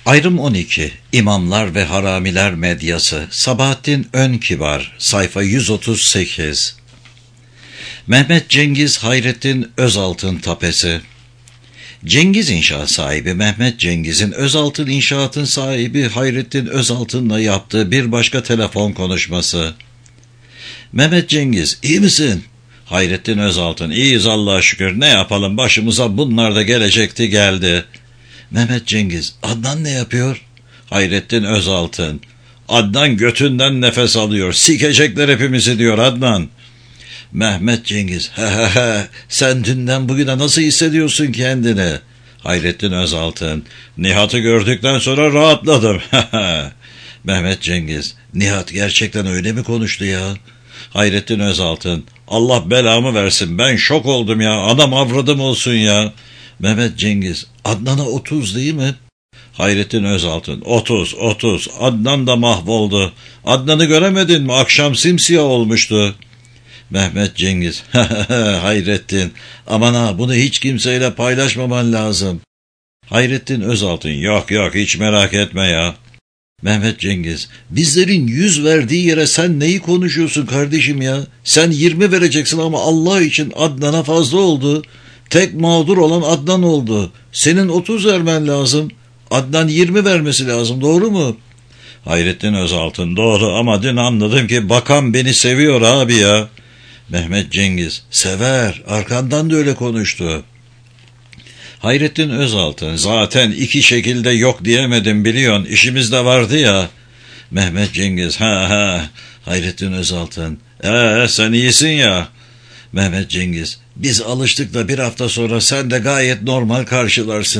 Ayrım 12. İmamlar ve Haramiler Medyası. Sabahattin Önkibar. Sayfa 138. Mehmet Cengiz Hayrettin Özaltın Tapesi. Cengiz İnşaat sahibi Mehmet Cengiz'in Özaltın İnşaat'ın sahibi Hayrettin Özaltın'la yaptığı bir başka telefon konuşması. Mehmet Cengiz, iyi misin? Hayrettin Özaltın, iyiyiz Allah'a şükür, ne yapalım, başımıza bunlar da gelecekti, geldi. Mehmet Cengiz, Adnan ne yapıyor? Hayrettin Özaltın, Adnan götünden nefes alıyor, sikecekler hepimizi diyor Adnan. Mehmet Cengiz, sen dünden bugüne nasıl hissediyorsun kendini? Hayrettin Özaltın, Nihat'ı gördükten sonra rahatladım. Mehmet Cengiz, Nihat gerçekten öyle mi konuştu ya? Hayrettin Özaltın, Allah belamı versin, ben şok oldum ya, anam avradım olsun ya. Mehmet Cengiz, Adnan'a 30 değil mi? Hayrettin Özaltın, 30, Adnan da mahvoldu. Adnan'ı göremedin mi? Akşam simsiyah olmuştu. Mehmet Cengiz, Hayrettin, aman ha, bunu hiç kimseyle paylaşmaman lazım. Hayrettin Özaltın, yok hiç merak etme ya. Mehmet Cengiz, bizlerin 100 verdiği yere sen neyi konuşuyorsun kardeşim ya? Sen 20 vereceksin ama Allah için Adnan'a fazla oldu. Tek mağdur olan Adnan oldu. Senin 30 vermen lazım. Adnan 20 vermesi lazım, doğru mu? Hayrettin Özaltın, doğru ama dün anladım ki bakan beni seviyor abi ya. Mehmet Cengiz, sever, arkandan da öyle konuştu. Hayrettin Özaltın, zaten iki şekilde yok diyemedim biliyorsun, işimiz de vardı ya. Mehmet Cengiz, Hayrettin Özaltın, sen iyisin ya. Mehmet Cengiz, biz alıştık da bir hafta sonra sen de gayet normal karşılarsın.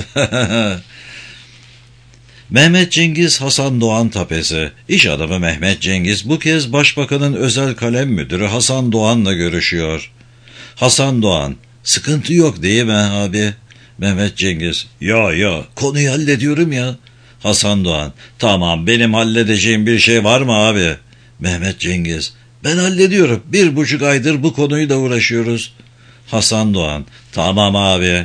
Mehmet Cengiz Hasan Doğan Tapesi. İş adamı Mehmet Cengiz bu kez Başbakanın özel kalem müdürü Hasan Doğan'la görüşüyor. Hasan Doğan, sıkıntı yok değil mi abi? Mehmet Cengiz, yo konuyu hallediyorum ya. Hasan Doğan, tamam, benim halledeceğim bir şey var mı abi? Mehmet Cengiz, ben hallediyorum, 1,5 aydır bu konuyu da uğraşıyoruz. Hasan Doğan, tamam abi.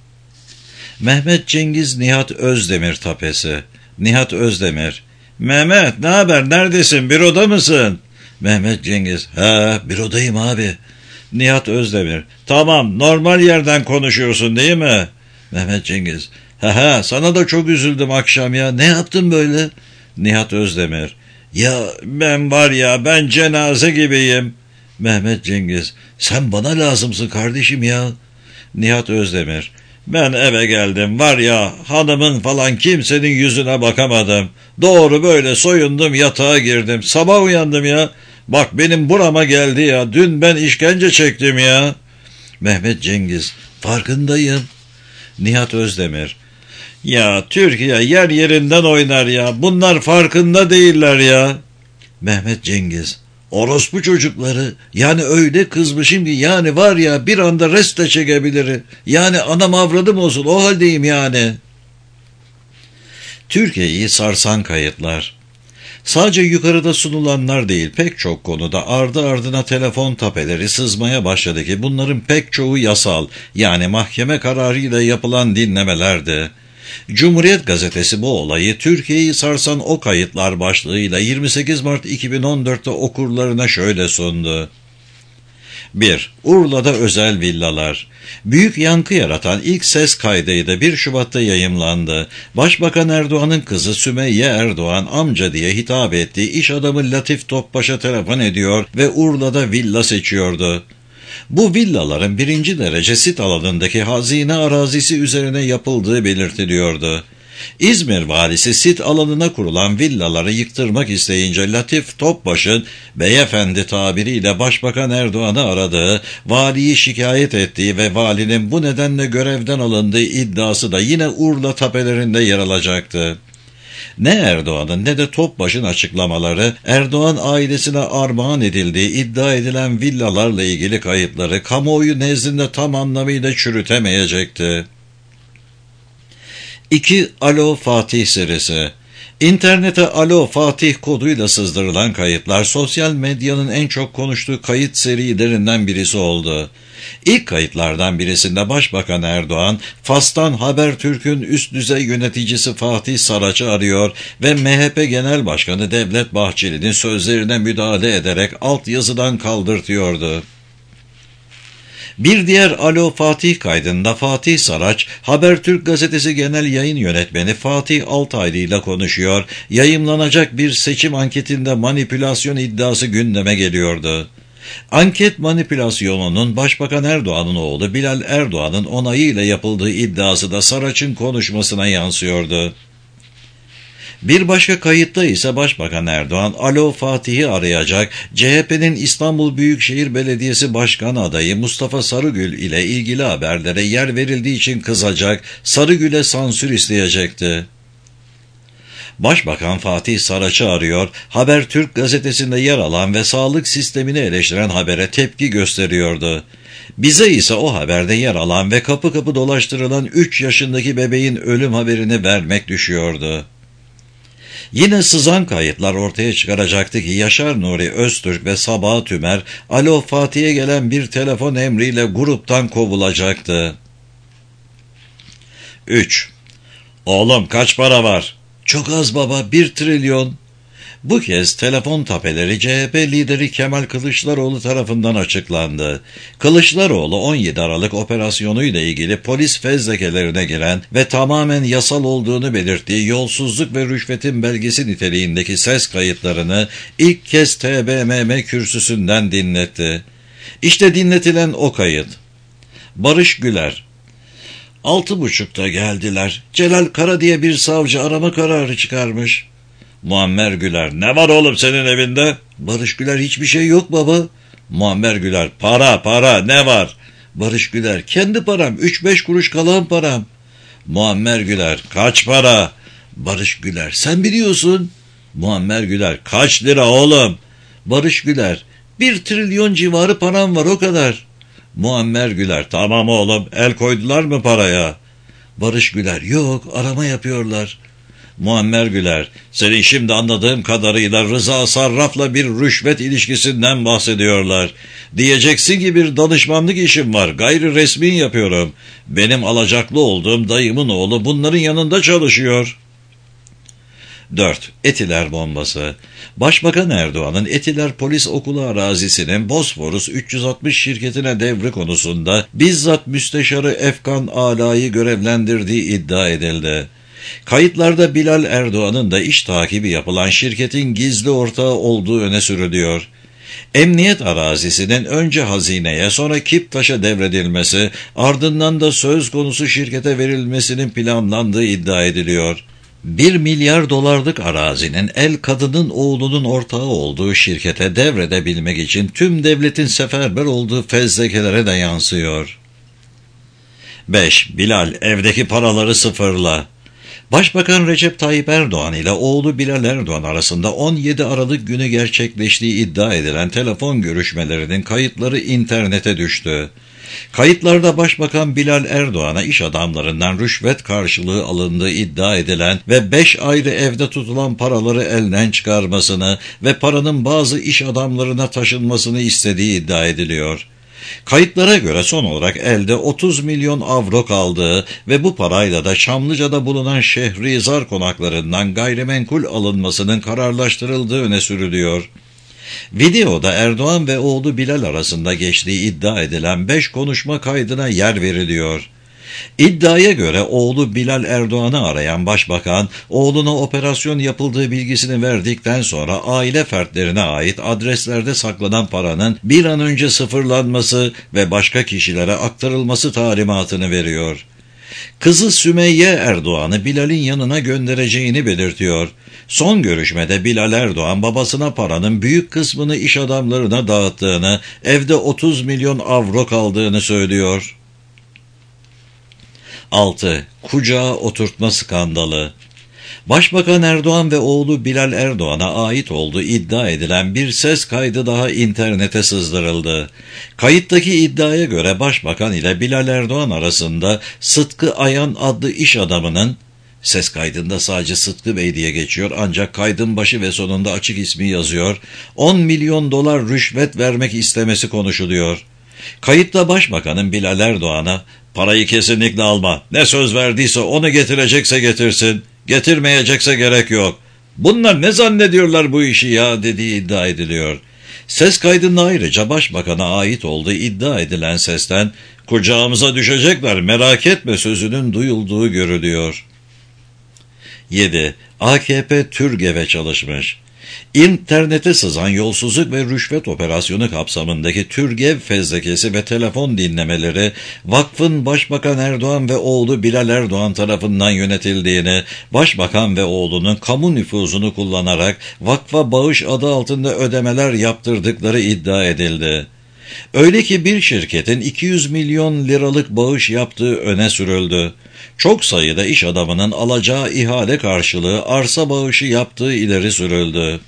Mehmet Cengiz Nihat Özdemir Tapesi. Nihat Özdemir, Mehmet ne haber, neredesin, büroda mısın? Mehmet Cengiz, bürodayım abi. Nihat Özdemir, tamam, normal yerden konuşuyorsun değil mi? Mehmet Cengiz, sana da çok üzüldüm akşam ya, ne yaptın böyle? Nihat Özdemir, ya ben cenaze gibiyim. Mehmet Cengiz, sen bana lazımsın kardeşim ya. Nihat Özdemir, ben eve geldim, hanımın falan kimsenin yüzüne bakamadım. Doğru böyle soyundum, yatağa girdim, sabah uyandım ya. Bak benim burama geldi ya, dün ben işkence çektim ya. Mehmet Cengiz, farkındayım. Nihat Özdemir, ya Türkiye yer yerinden oynar ya, bunlar farkında değiller ya. Mehmet Cengiz, orospu çocukları, yani öyle kızmışım ki bir anda reste çekebilir. Yani anam avradım olsun, o haldeyim yani. Türkiye'yi sarsan kayıtlar. Sadece yukarıda sunulanlar değil, pek çok konuda ardı ardına telefon tapeleri sızmaya başladı ki bunların pek çoğu yasal, yani mahkeme kararıyla yapılan dinlemelerdi. Cumhuriyet Gazetesi bu olayı Türkiye'yi sarsan o kayıtlar başlığıyla 28 Mart 2014'te okurlarına şöyle sundu. 1. Urla'da özel villalar. Büyük yankı yaratan ilk ses kaydıydı 1 Şubat'ta yayımlandı. Başbakan Erdoğan'ın kızı Sümeyye Erdoğan amca diye hitap ettiği iş adamı Latif Topbaş'a telefon ediyor ve Urla'da villa seçiyordu. Bu villaların 1. derece sit alanındaki hazine arazisi üzerine yapıldığı belirtiliyordu. İzmir valisi sit alanına kurulan villaları yıktırmak isteyince Latif Topbaş'ın beyefendi tabiriyle Başbakan Erdoğan'ı aradığı, valiyi şikayet ettiği ve valinin bu nedenle görevden alındığı iddiası da yine Urla tapelerinde yer alacaktı. Ne Erdoğan'ın ne de Topbaş'ın açıklamaları, Erdoğan ailesine armağan edildiği iddia edilen villalarla ilgili kayıtları kamuoyu nezdinde tam anlamıyla çürütemeyecekti. 2. Alo Fatih serisi. İnternete Alo Fatih koduyla sızdırılan kayıtlar sosyal medyanın en çok konuştuğu kayıt serilerinden birisi oldu. İlk kayıtlardan birisinde Başbakan Erdoğan, Fas'tan Habertürk'ün üst düzey yöneticisi Fatih Saraç'ı arıyor ve MHP Genel Başkanı Devlet Bahçeli'nin sözlerine müdahale ederek altyazıdan kaldırtıyordu. Bir diğer Alo Fatih kaydında Fatih Saraç, Habertürk gazetesi genel yayın yönetmeni Fatih Altaylı ile konuşuyor, yayımlanacak bir seçim anketinde manipülasyon iddiası gündeme geliyordu. Anket manipülasyonunun Başbakan Erdoğan'ın oğlu Bilal Erdoğan'ın onayıyla yapıldığı iddiası da Saraç'ın konuşmasına yansıyordu. Bir başka kayıtta ise Başbakan Erdoğan, Alo Fatih'i arayacak, CHP'nin İstanbul Büyükşehir Belediyesi Başkan adayı Mustafa Sarıgül ile ilgili haberlere yer verildiği için kızacak, Sarıgül'e sansür isteyecekti. Başbakan Fatih Saraç'ı arıyor, Habertürk gazetesinde yer alan ve sağlık sistemini eleştiren habere tepki gösteriyordu. Bize ise o haberde yer alan ve kapı kapı dolaştırılan 3 yaşındaki bebeğin ölüm haberini vermek düşüyordu. Yine sızan kayıtlar ortaya çıkaracaktı ki Yaşar Nuri Öztürk ve Sabahat Tümer, Alo Fatih'e gelen bir telefon emriyle gruptan kovulacaktı. 3. Oğlum kaç para var? Çok az baba, 1 trilyon. Bu kez telefon tapeleri CHP lideri Kemal Kılıçdaroğlu tarafından açıklandı. Kılıçdaroğlu 17 Aralık operasyonuyla ilgili polis fezlekelerine giren ve tamamen yasal olduğunu belirttiği yolsuzluk ve rüşvetin belgesi niteliğindeki ses kayıtlarını ilk kez TBMM kürsüsünden dinletti. İşte dinletilen o kayıt. Barış Güler: 6.30'da geldiler. Celal Kara diye bir savcı arama kararı çıkarmış. Muammer Güler: ne var oğlum senin evinde? Barış Güler: hiçbir şey yok baba. Muammer Güler: para ne var? Barış Güler: kendi param, 3-5 kuruş kalan param. Muammer Güler: kaç para? Barış Güler: sen biliyorsun. Muammer Güler: kaç lira oğlum? Barış Güler: 1 trilyon civarı param var, o kadar. Muammer Güler: tamam oğlum, el koydular mı paraya? Barış Güler: yok, arama yapıyorlar. Muammer Güler: senin şimdi anladığım kadarıyla Rıza Sarraf'la bir rüşvet ilişkisinden bahsediyorlar. Diyeceksin ki bir danışmanlık işim var, gayri resmi yapıyorum. Benim alacaklı olduğum dayımın oğlu bunların yanında çalışıyor. 4. Etiler bombası. Başbakan Erdoğan'ın Etiler Polis Okulu arazisinin Bosforus 360 şirketine devri konusunda bizzat Müsteşarı Efkan Ala'yı görevlendirdiği iddia edildi. Kayıtlarda Bilal Erdoğan'ın da iş takibi yapılan şirketin gizli ortağı olduğu öne sürülüyor. Emniyet arazisinin önce hazineye, sonra Kiptaş'a devredilmesi, ardından da söz konusu şirkete verilmesinin planlandığı iddia ediliyor. 1 milyar dolarlık arazinin El Kadın'ın oğlunun ortağı olduğu şirkete devredebilmek için tüm devletin seferber olduğu fezlekelere de yansıyor. 5. Bilal, evdeki paraları sıfırla. Başbakan Recep Tayyip Erdoğan ile oğlu Bilal Erdoğan arasında 17 Aralık günü gerçekleştiği iddia edilen telefon görüşmelerinin kayıtları internete düştü. Kayıtlarda Başbakan Bilal Erdoğan'a iş adamlarından rüşvet karşılığı alındığı iddia edilen ve 5 ayrı evde tutulan paraları elden çıkarmasını ve paranın bazı iş adamlarına taşınmasını istediği iddia ediliyor. Kayıtlara göre son olarak elde 30 milyon avro kaldığı ve bu parayla da Çamlıca'da bulunan Şehrizar konaklarından gayrimenkul alınmasının kararlaştırıldığı öne sürülüyor. Videoda Erdoğan ve oğlu Bilal arasında geçtiği iddia edilen 5 konuşma kaydına yer veriliyor. İddiaya göre oğlu Bilal Erdoğan'ı arayan başbakan, oğluna operasyon yapıldığı bilgisini verdikten sonra aile fertlerine ait adreslerde saklanan paranın bir an önce sıfırlanması ve başka kişilere aktarılması talimatını veriyor. Kızı Sümeyye Erdoğan'ı Bilal'in yanına göndereceğini belirtiyor. Son görüşmede Bilal Erdoğan babasına paranın büyük kısmını iş adamlarına dağıttığını, evde 30 milyon avro kaldığını söylüyor. 6. Kucağa oturtma skandalı. Başbakan Erdoğan ve oğlu Bilal Erdoğan'a ait olduğu iddia edilen bir ses kaydı daha internete sızdırıldı. Kayıttaki iddiaya göre Başbakan ile Bilal Erdoğan arasında Sıtkı Ayan adlı iş adamının, ses kaydında sadece Sıtkı Bey diye geçiyor ancak kaydın başı ve sonunda açık ismi yazıyor, 10 milyon dolar rüşvet vermek istemesi konuşuluyor. Kayıtta Başbakanın Bilal Erdoğan'a "Parayı kesinlikle alma, ne söz verdiyse onu getirecekse getirsin, getirmeyecekse gerek yok. Bunlar ne zannediyorlar bu işi ya?" dediği iddia ediliyor. Ses kaydında ayrıca Başbakan'a ait olduğu iddia edilen sesten "Kucağımıza düşecekler, merak etme" sözünün duyulduğu görülüyor. 7. AKP TÜRGEV'e çalışmış. İnternete sızan yolsuzluk ve rüşvet operasyonu kapsamındaki TÜRGEV fezlekesi ve telefon dinlemeleri vakfın Başbakan Erdoğan ve oğlu Bilal Erdoğan tarafından yönetildiğini, Başbakan ve oğlunun kamu nüfuzunu kullanarak vakfa bağış adı altında ödemeler yaptırdıkları iddia edildi. Öyle ki bir şirketin 200 milyon liralık bağış yaptığı öne sürüldü. Çok sayıda iş adamının alacağı ihale karşılığı arsa bağışı yaptığı ileri sürüldü.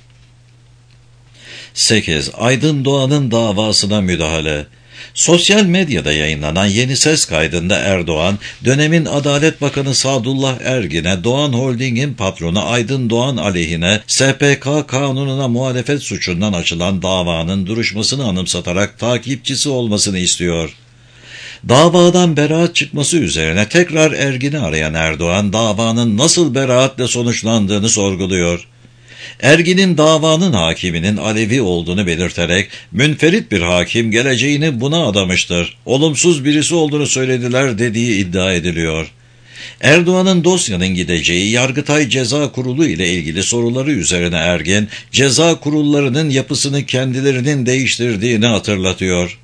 8. Aydın Doğan'ın davasına müdahale. Sosyal medyada yayınlanan yeni ses kaydında Erdoğan, dönemin Adalet Bakanı Sadullah Ergin'e Doğan Holding'in patronu Aydın Doğan aleyhine SPK kanununa muhalefet suçundan açılan davanın duruşmasını anımsatarak takipçisi olmasını istiyor. Davadan beraat çıkması üzerine tekrar Ergin'i arayan Erdoğan, davanın nasıl beraatle sonuçlandığını sorguluyor. Ergin'in davanın hakiminin Alevi olduğunu belirterek, "Münferit bir hakim geleceğini buna adamıştır, olumsuz birisi olduğunu söylediler" dediği iddia ediliyor. Erdoğan'ın dosyanın gideceği Yargıtay Ceza Kurulu ile ilgili soruları üzerine Ergin, ceza kurullarının yapısını kendilerinin değiştirdiğini hatırlatıyor.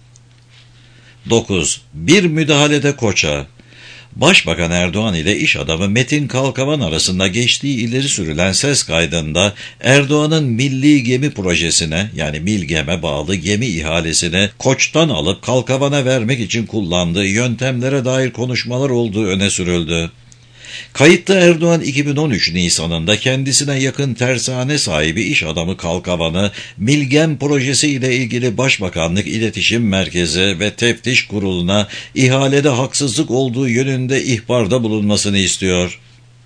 9. Bir müdahalede Koç'a. Başbakan Erdoğan ile iş adamı Metin Kalkavan arasında geçtiği ileri sürülen ses kaydında Erdoğan'ın milli gemi projesine, yani Milgem'e bağlı gemi ihalesini Koç'tan alıp Kalkavan'a vermek için kullandığı yöntemlere dair konuşmalar olduğu öne sürüldü. Kayıtta Erdoğan 2013 Nisan'ında kendisine yakın tersane sahibi iş adamı Kalkavan'ı Milgem projesi ile ilgili Başbakanlık İletişim Merkezi ve Teftiş Kurulu'na ihalede haksızlık olduğu yönünde ihbarda bulunmasını istiyor.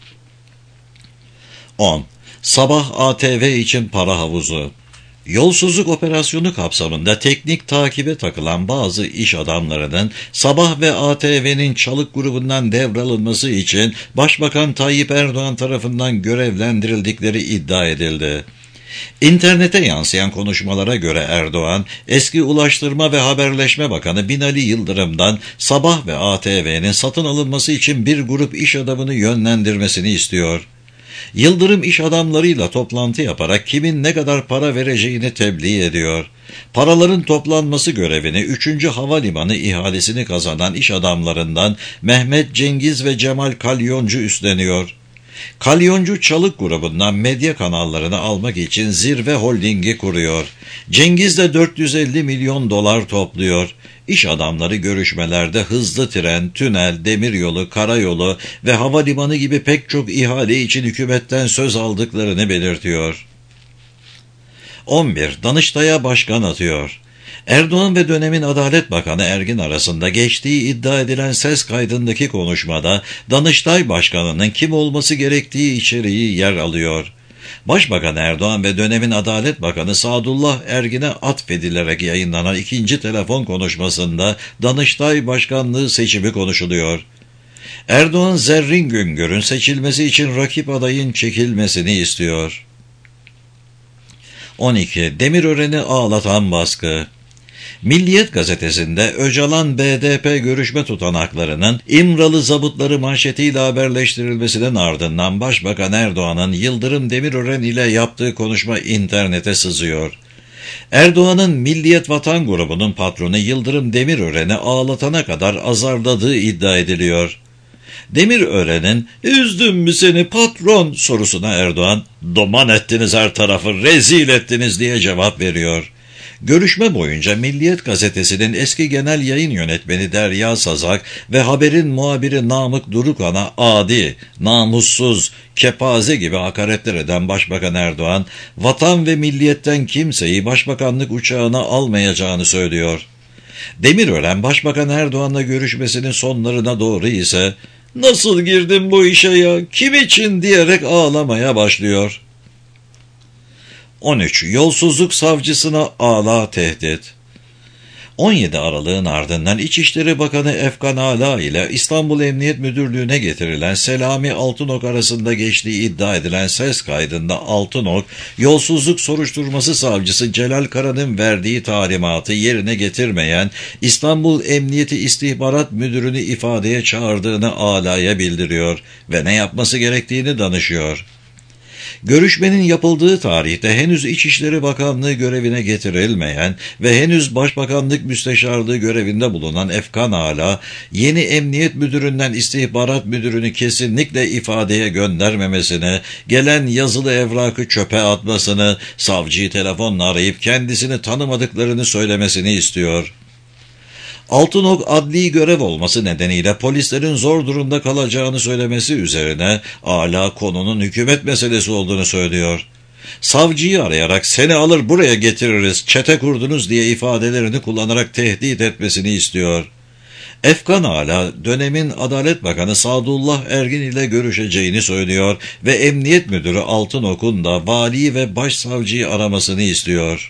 10. Sabah ATV için para havuzu. Yolsuzluk operasyonu kapsamında teknik takibe takılan bazı iş adamlarının Sabah ve ATV'nin Çalık grubundan devralınması için Başbakan Tayyip Erdoğan tarafından görevlendirildikleri iddia edildi. İnternete yansıyan konuşmalara göre Erdoğan, eski Ulaştırma ve Haberleşme Bakanı Binali Yıldırım'dan Sabah ve ATV'nin satın alınması için bir grup iş adamını yönlendirmesini istiyor. Yıldırım iş adamlarıyla toplantı yaparak kimin ne kadar para vereceğini tebliğ ediyor. Paraların toplanması görevini 3. Havalimanı ihalesini kazanan iş adamlarından Mehmet Cengiz ve Cemal Kalyoncu üstleniyor. Kalyoncu Çalık grubundan medya kanallarını almak için Zirve Holding'i kuruyor. Cengiz de 450 milyon dolar topluyor. İş adamları görüşmelerde hızlı tren, tünel, demiryolu, karayolu ve havalimanı gibi pek çok ihale için hükümetten söz aldıklarını belirtiyor. 11. Danıştay'a başkan atıyor. Erdoğan ve dönemin Adalet Bakanı Ergin arasında geçtiği iddia edilen ses kaydındaki konuşmada Danıştay Başkanı'nın kim olması gerektiği içeriği yer alıyor. Başbakan Erdoğan ve dönemin Adalet Bakanı Sadullah Ergin'e atfedilerek yayınlanan ikinci telefon konuşmasında Danıştay Başkanlığı seçimi konuşuluyor. Erdoğan, Zerrin Güngör'ün seçilmesi için rakip adayın çekilmesini istiyor. 12. Demirören'i ağlatan baskı. Milliyet gazetesinde Öcalan BDP görüşme tutanaklarının İmralı zabıtları manşetiyle haberleştirilmesinin ardından Başbakan Erdoğan'ın Yıldırım Demirören ile yaptığı konuşma internete sızıyor. Erdoğan'ın Milliyet Vatan grubunun patronu Yıldırım Demirören'i ağlatana kadar azarladığı iddia ediliyor. Demirören'in "Üzdüm mü seni patron?" sorusuna Erdoğan, "Duman ettiniz her tarafı, rezil ettiniz" diye cevap veriyor. Görüşme boyunca Milliyet gazetesinin eski genel yayın yönetmeni Derya Sazak ve haberin muhabiri Namık Durukan'a adi, namussuz, kepaze gibi hakaretler eden Başbakan Erdoğan, vatan ve milliyetten kimseyi başbakanlık uçağına almayacağını söylüyor. Demirören, Başbakan Erdoğan'la görüşmesinin sonlarına doğru ise "Nasıl girdim bu işe ya, kim için?" diyerek ağlamaya başlıyor. 13. Yolsuzluk savcısına ağla tehdit. 17 Aralık'ın ardından İçişleri Bakanı Efkan Ala ile İstanbul Emniyet Müdürlüğü'ne getirilen Selami Altınok arasında geçtiği iddia edilen ses kaydında Altınok, yolsuzluk soruşturması savcısı Celal Kara'nın verdiği talimatı yerine getirmeyen İstanbul Emniyeti İstihbarat Müdürünü ifadeye çağırdığını Ala'ya bildiriyor ve ne yapması gerektiğini danışıyor. Görüşmenin yapıldığı tarihte henüz İçişleri Bakanlığı görevine getirilmeyen ve henüz Başbakanlık Müsteşarlığı görevinde bulunan Efkan Ala, yeni Emniyet Müdürü'nden İstihbarat Müdürünü kesinlikle ifadeye göndermemesini, gelen yazılı evrakı çöpe atmasını, savcıyı telefonla arayıp kendisini tanımadıklarını söylemesini istiyor. Altınok adli görev olması nedeniyle polislerin zor durumda kalacağını söylemesi üzerine Ala konunun hükümet meselesi olduğunu söylüyor. Savcıyı arayarak seni alır buraya getiririz, çete kurdunuz diye ifadelerini kullanarak tehdit etmesini istiyor. Efkan Ala dönemin Adalet Bakanı Sadullah Ergin ile görüşeceğini söylüyor ve Emniyet Müdürü Altınok'un da vali ve başsavcıyı aramasını istiyor.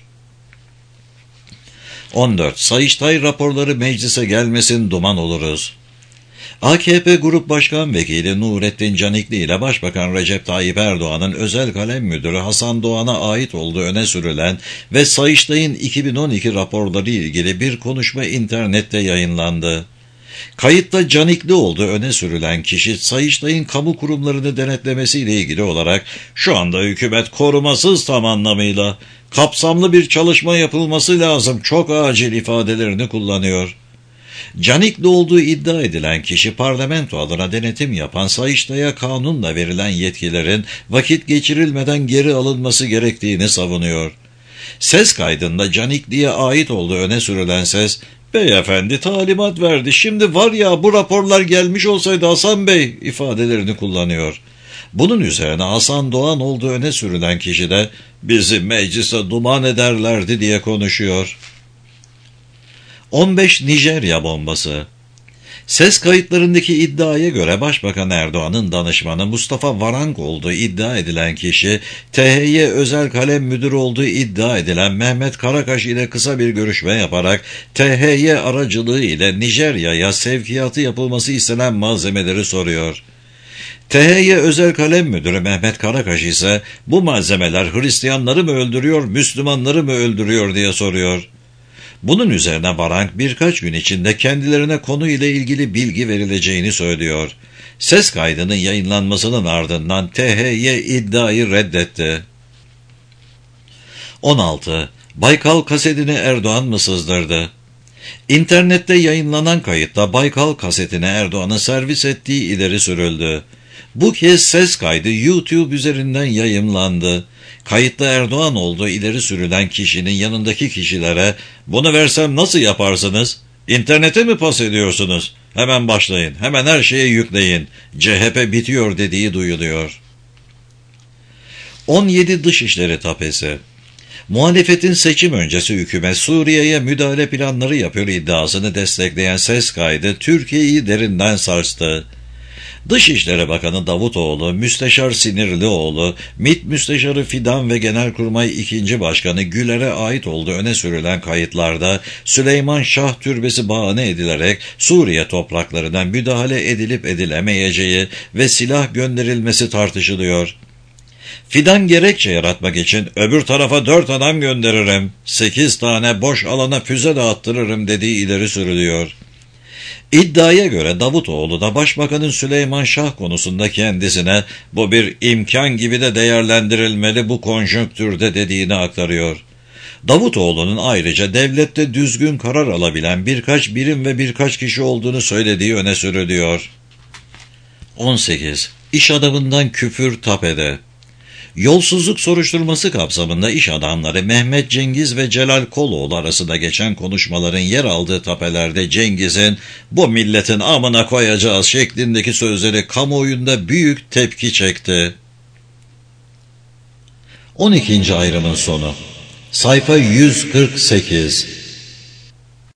14. Sayıştay raporları meclise gelmesin, duman oluruz. AKP Grup Başkan Vekili Nurettin Canikli ile Başbakan Recep Tayyip Erdoğan'ın özel kalem müdürü Hasan Doğan'a ait olduğu öne sürülen ve Sayıştay'ın 2012 raporları ilgili bir konuşma internette yayınlandı. Kayıtta Canikli olduğu öne sürülen kişi Sayıştay'ın kamu kurumlarını denetlemesiyle ilgili olarak şu anda hükümet korumasız tam anlamıyla kapsamlı bir çalışma yapılması lazım, çok acil ifadelerini kullanıyor. Canikli olduğu iddia edilen kişi parlamento adına denetim yapan Sayıştay'a kanunla verilen yetkilerin vakit geçirilmeden geri alınması gerektiğini savunuyor. Ses kaydında Canikli'ye ait olduğu öne sürülen ses, "Beyefendi talimat verdi, şimdi var ya bu raporlar gelmiş olsaydı Hasan Bey" ifadelerini kullanıyor. Bunun üzerine Hasan Doğan olduğu öne sürülen kişi de "bizi meclise duman ederlerdi" diye konuşuyor. 15 Nijerya bombası. Ses kayıtlarındaki iddiaya göre Başbakan Erdoğan'ın danışmanı Mustafa Varank olduğu iddia edilen kişi, THY Özel Kalem Müdürü olduğu iddia edilen Mehmet Karakaş ile kısa bir görüşme yaparak THY aracılığı ile Nijerya'ya sevkiyatı yapılması istenen malzemeleri soruyor. THY Özel Kalem Müdürü Mehmet Karakaş ise bu malzemeler Hristiyanları mı öldürüyor, Müslümanları mı öldürüyor diye soruyor. Bunun üzerine Varank birkaç gün içinde kendilerine konu ile ilgili bilgi verileceğini söylüyor. Ses kaydının yayınlanmasının ardından THY iddiayı reddetti. 16. Baykal kasetini Erdoğan mı sızdırdı? İnternette yayınlanan kayıtta Baykal kasetini Erdoğan'ın servis ettiği ileri sürüldü. Bu kez ses kaydı YouTube üzerinden yayımlandı. Kayıtta Erdoğan olduğu ileri sürülen kişinin yanındaki kişilere "bunu versem nasıl yaparsınız? İnternete mi pas ediyorsunuz? Hemen başlayın, hemen her şeye yükleyin. CHP bitiyor" dediği duyuluyor. 17 Dışişleri tapesi. Muhalefetin seçim öncesi hükümet Suriye'ye müdahale planları yapıyor iddiasını destekleyen ses kaydı Türkiye'yi derinden sarstı. Dışişleri Bakanı Davutoğlu, Müsteşar Sinirlioğlu, MİT Müsteşarı Fidan ve Genelkurmay II. Başkanı Güler'e ait olduğu öne sürülen kayıtlarda Süleyman Şah Türbesi bahane edilerek Suriye topraklarına müdahale edilip edilemeyeceği ve silah gönderilmesi tartışılıyor. Fidan gerekçe yaratmak için "öbür tarafa 4 adam gönderirim, 8 tane boş alana füze dağıttırırım" dediği ileri sürülüyor. İddiaya göre Davutoğlu da Başbakanın Süleyman Şah konusunda kendisine "bu bir imkan gibi de değerlendirilmeli bu konjonktürde" dediğini aktarıyor. Davutoğlu'nun ayrıca devlette düzgün karar alabilen birkaç birim ve birkaç kişi olduğunu söylediği öne sürülüyor. 18. İş adamından küfür tapede. Yolsuzluk soruşturması kapsamında iş adamları Mehmet Cengiz ve Celal Koloğlu arasında geçen konuşmaların yer aldığı tapelerde Cengiz'in "bu milletin amına koyacağız" şeklindeki sözleri kamuoyunda büyük tepki çekti. 12. ayrımın sonu. Sayfa 148.